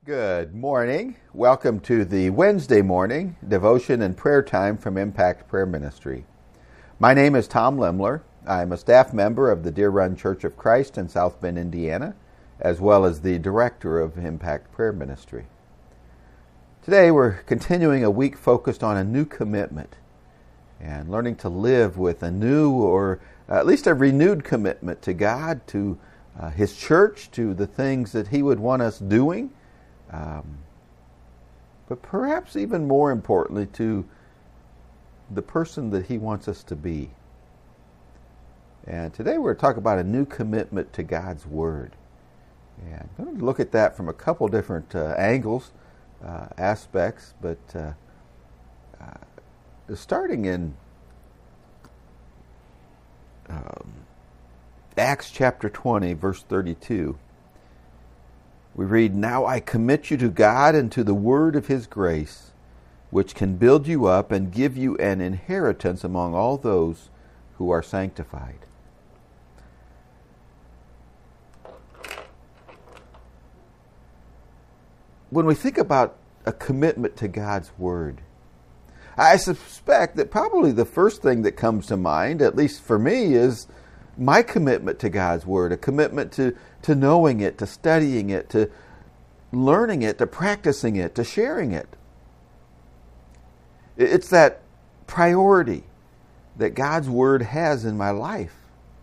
Good morning. Welcome to the Wednesday morning devotion and prayer time from Impact Prayer Ministry. My name is Tom Lemler. I'm a staff member of the Deer Run Church of Christ in South Bend, Indiana, as well as the director of Impact Prayer Ministry. Today we're continuing a week focused on a new commitment and learning to live with a new or at least a renewed commitment to God, to His church, to the things that He would want us doing. But perhaps even more importantly, to the person that He wants us to be. And today we're going to talk about a new commitment to God's Word. And I'm going to look at that from a couple different angles, aspects, but starting in Acts chapter 20, verse 32. We read, "Now I commit you to God and to the word of His grace, which can build you up and give you an inheritance among all those who are sanctified." When we think about a commitment to God's word, I suspect that probably the first thing that comes to mind, at least for me, is my commitment to God's Word, a commitment to knowing it, to studying it, to learning it, to practicing it, to sharing it. It's that priority that God's Word has in my life.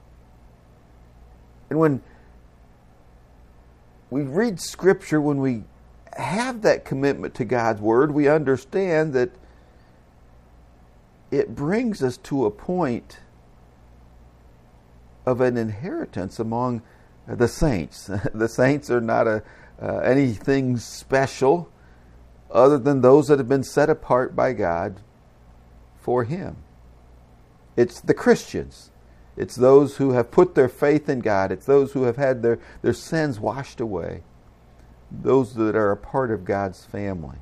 And when we read Scripture, when we have that commitment to God's Word, we understand that it brings us to a point of an inheritance among the saints. The saints are not anything special other than those that have been set apart by God for Him. It's the Christians. It's those who have put their faith in God. It's those who have had their sins washed away. Those that are a part of God's family.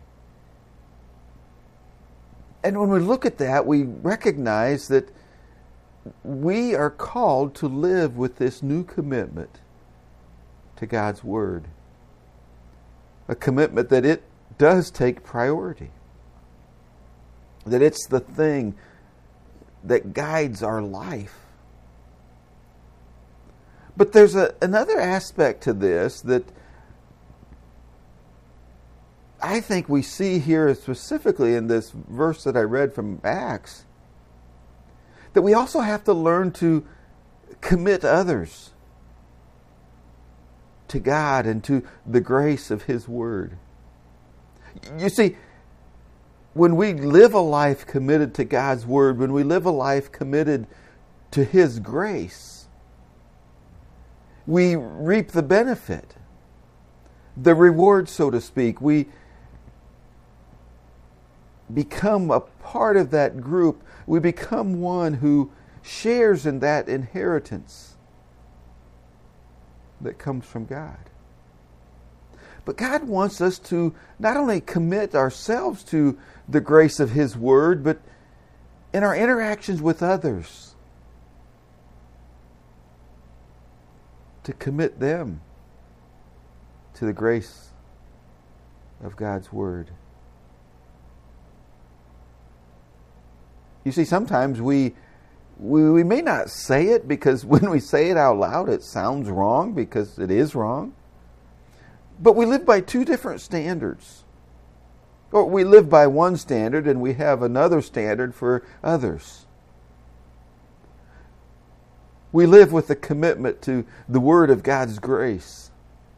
And when we look at that, we recognize that we are called to live with this new commitment to God's Word. A commitment that it does take priority. That it's the thing that guides our life. But there's another aspect to this that I think we see here specifically in this verse that I read from Acts, that we also have to learn to commit others to God and to the grace of His Word. You see, when we live a life committed to God's Word, when we live a life committed to His grace, we reap the benefit, the reward, so to speak. We become a part of that group. We become one who shares in that inheritance that comes from God. But God wants us to not only commit ourselves to the grace of His Word, but in our interactions with others, to commit them to the grace of God's Word. You see, sometimes we may not say it because when we say it out loud, it sounds wrong because it is wrong. But we live by two different standards. Or we live by one standard and we have another standard for others. We live with a commitment to the Word of God's grace.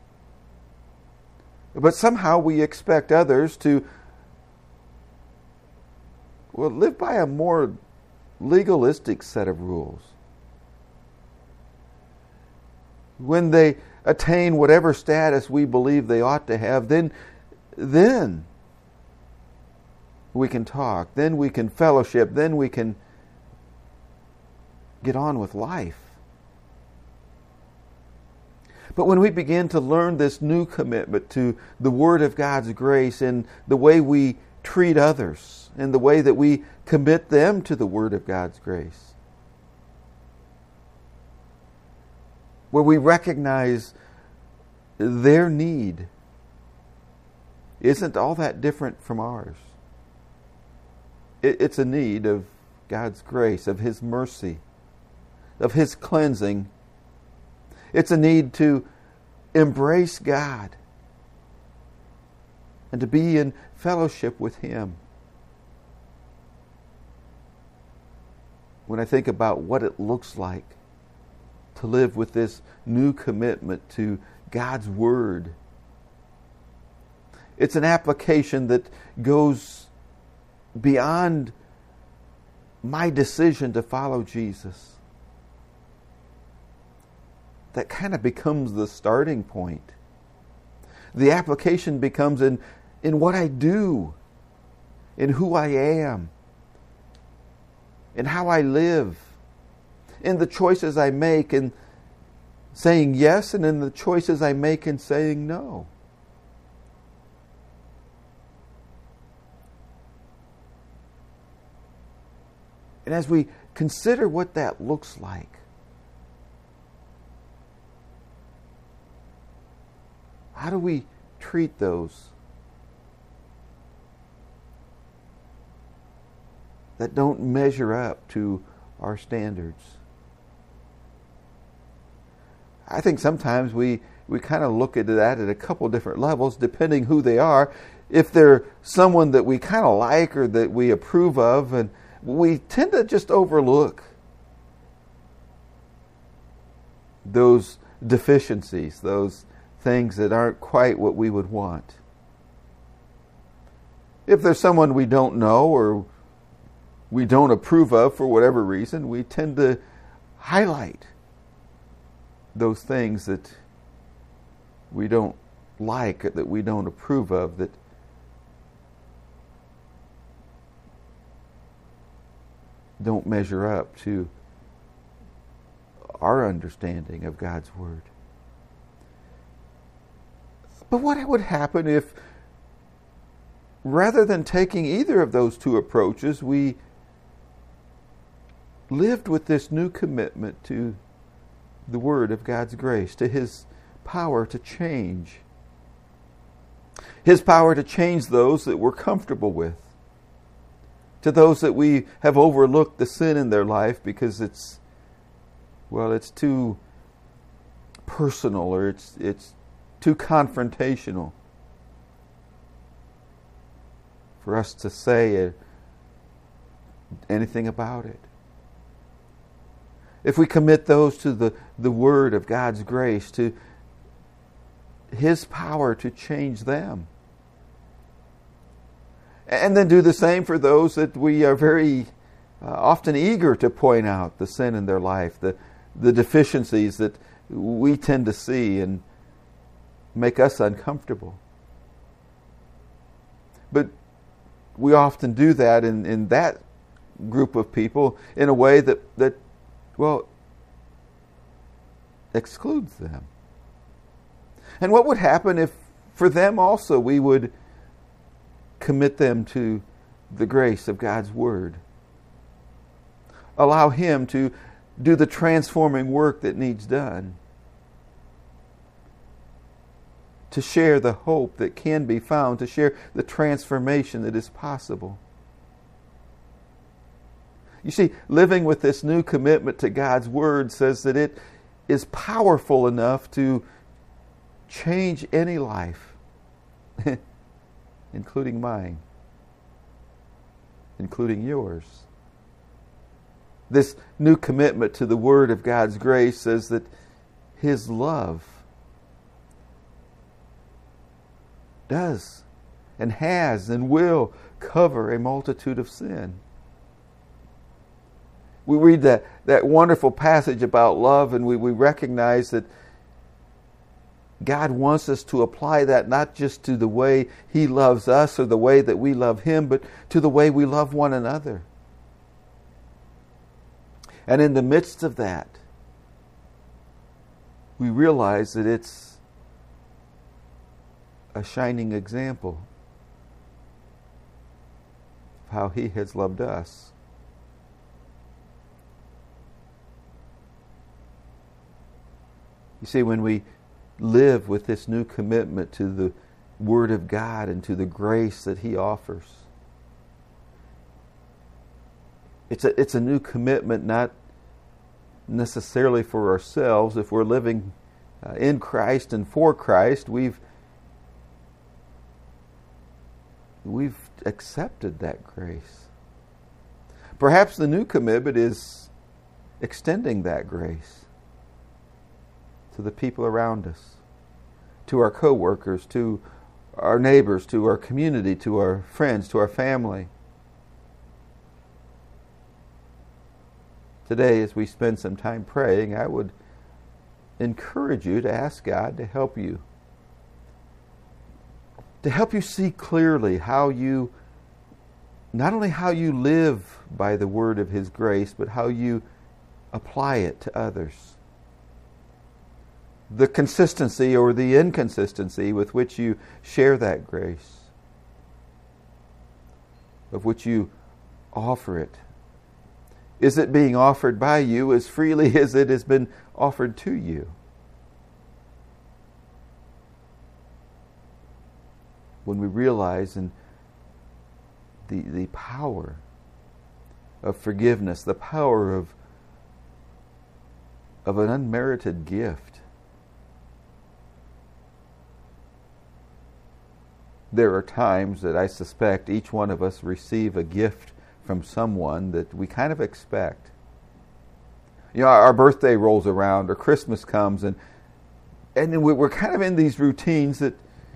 But somehow we expect others to live by a more legalistic set of rules. When they attain whatever status we believe they ought to have, then we can talk, then we can fellowship, then we can get on with life. But when we begin to learn this new commitment to the Word of God's grace and the way we treat others and the way that we commit them to the Word of God's grace, where we recognize their need isn't all that different from ours. It's a need of God's grace, of His mercy, of His cleansing. It's a need to embrace God and to be in fellowship with Him. When I think about what it looks like to live with this new commitment to God's Word, it's an application that goes beyond my decision to follow Jesus. That kind of becomes the starting point. The application becomes in what I do, in who I am, in how I live, in the choices I make in saying yes, and in the choices I make in saying no. And as we consider what that looks like, how do we treat those that don't measure up to our standards? I think sometimes we kind of look at that at a couple different levels, depending who they are. If they're someone that we kind of like or that we approve of, and we tend to just overlook those deficiencies, those things that aren't quite what we would want. If there's someone we don't know or we don't approve of for whatever reason, we tend to highlight those things that we don't like, that we don't approve of, that don't measure up to our understanding of God's Word. But what would happen if, rather than taking either of those two approaches, we lived with this new commitment to the Word of God's grace, to His power to change? His power to change those that we're comfortable with, to those that we have overlooked the sin in their life because it's too personal, or it's too confrontational for us to say anything about it. If we commit those to the Word of God's grace, to His power to change them, and then do the same for those that we are very often eager to point out the sin in their life, the deficiencies that we tend to see and make us uncomfortable. But we often do that in that group of people in a way that excludes them. And what would happen if for them also we would commit them to the grace of God's Word? Allow Him to do the transforming work that needs done, to share the hope that can be found, to share the transformation that is possible. You see, living with this new commitment to God's Word says that it is powerful enough to change any life, including mine, including yours. This new commitment to the Word of God's grace says that His love does and has and will cover a multitude of sin. We read that wonderful passage about love, and we recognize that God wants us to apply that not just to the way He loves us or the way that we love Him, but to the way we love one another. And in the midst of that, we realize that it's a shining example of how He has loved us. You see, when we live with this new commitment to Word of God and to the grace that He offers. It's a new commitment, not necessarily for ourselves. If we're living in Christ and for Christ, we've accepted that grace. Perhaps the new commitment is extending that grace to the people around us, to our co-workers, to our neighbors, to our community, to our friends, to our family. Today, as we spend some time praying, I would encourage you to ask God to help you see clearly how you, not only how you live by the word of His grace, but how you apply it to others. The consistency or the inconsistency with which you share that grace, of which you offer it. Is it being offered by you as freely as it has been offered to you? When we realize the power of forgiveness, the power of an unmerited gift. There are times that I suspect each one of us receive a gift from someone that we kind of expect. You know, our birthday rolls around or Christmas comes and then we're kind of in these routines that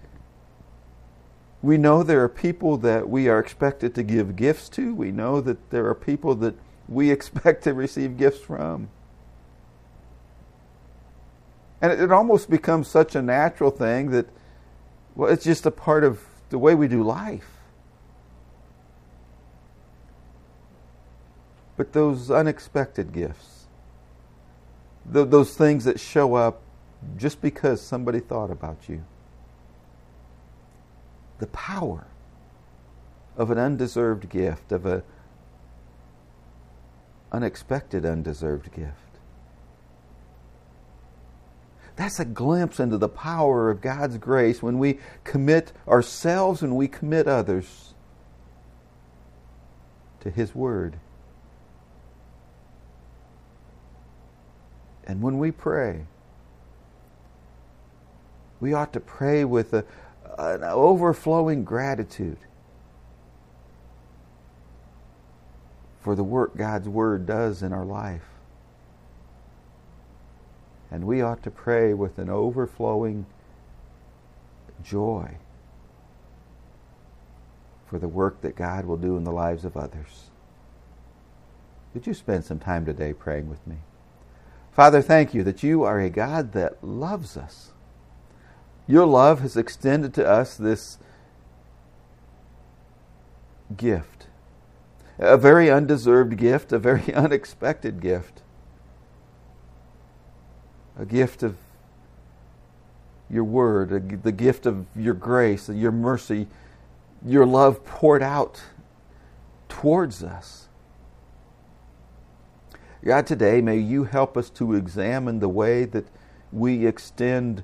we know there are people that we are expected to give gifts to. We know that there are people that we expect to receive gifts from. And it almost becomes such a natural thing that, well, it's just a part of the way we do life. But those unexpected gifts, those things that show up just because somebody thought about you, the power of an undeserved gift, of an unexpected undeserved gift. That's a glimpse into the power of God's grace when we commit ourselves and we commit others to His Word. And when we pray, we ought to pray with an overflowing gratitude for the work God's Word does in our life. And we ought to pray with an overflowing joy for the work that God will do in the lives of others. Would you spend some time today praying with me? Father, thank you that you are a God that loves us. Your love has extended to us this gift, a very undeserved gift, a very unexpected gift, a gift of your word, the gift of your grace, your mercy, your love poured out towards us. God, today may you help us to examine the way that we extend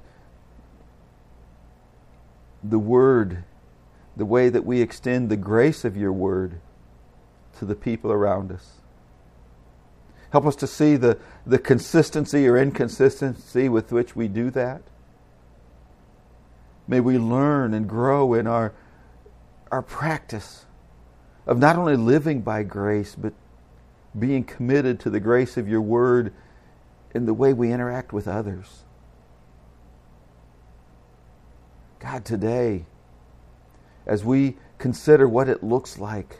the Word, the way that we extend the grace of your Word to the people around us. Help us to see the consistency or inconsistency with which we do that. May we learn and grow in our practice of not only living by grace, but being committed to the grace of your Word in the way we interact with others. God, today, as we consider what it looks like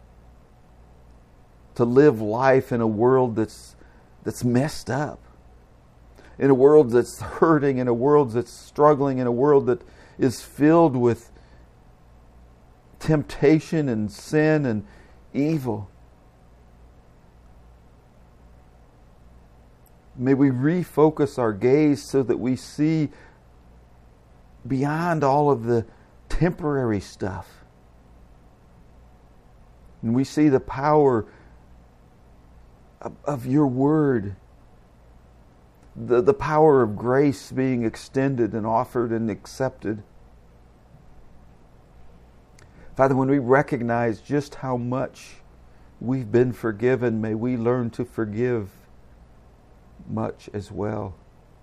to live life in a world that's messed up, in a world that's hurting, in a world that's struggling, in a world that is filled with temptation and sin and evil. May we refocus our gaze so that we see beyond all of the temporary stuff. And we see the power of your Word, the power of grace being extended and offered and accepted. Father, when we recognize just how much we've been forgiven, may we learn to forgive much as well.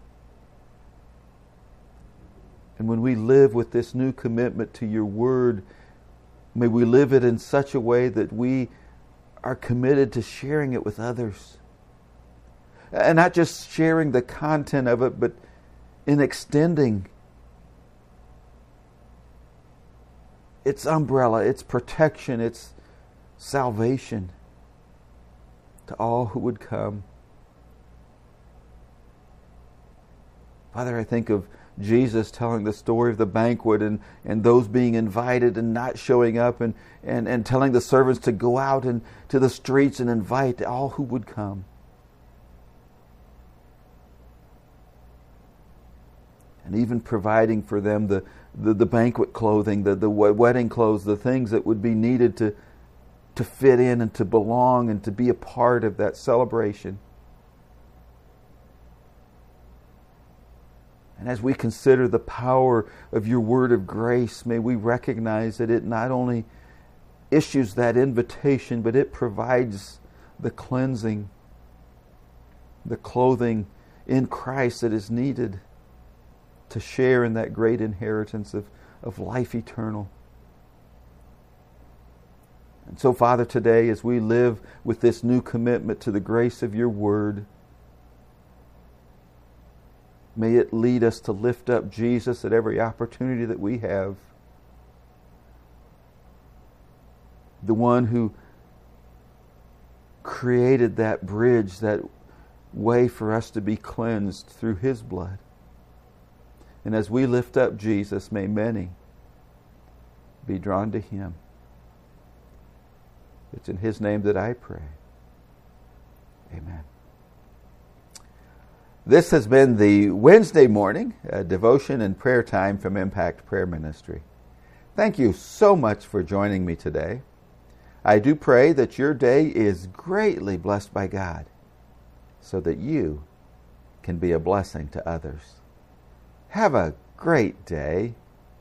And when we live with this new commitment to your word, may we live it in such a way that we are committed to sharing it with others. And not just sharing the content of it, but in extending its umbrella, its protection, its salvation to all who would come. Father, I think of Jesus telling the story of the banquet and those being invited and not showing up and telling the servants to go out and to the streets and invite all who would come. And even providing for them the banquet clothing, the wedding clothes, the things that would be needed to fit in and to belong and to be a part of that celebration. And as we consider the power of your word of grace, may we recognize that it not only issues that invitation, but it provides the cleansing, the clothing in Christ that is needed to share in that great inheritance of life eternal. And so, Father, today as we live with this new commitment to the grace of your word, may it lead us to lift up Jesus at every opportunity that we have. The one who created that bridge, that way for us to be cleansed through his blood. And as we lift up Jesus, may many be drawn to him. It's in his name that I pray. Amen. This has been the Wednesday morning devotion and prayer time from Impact Prayer Ministry. Thank you so much for joining me today. I do pray that your day is greatly blessed by God so that you can be a blessing to others. Have a great day.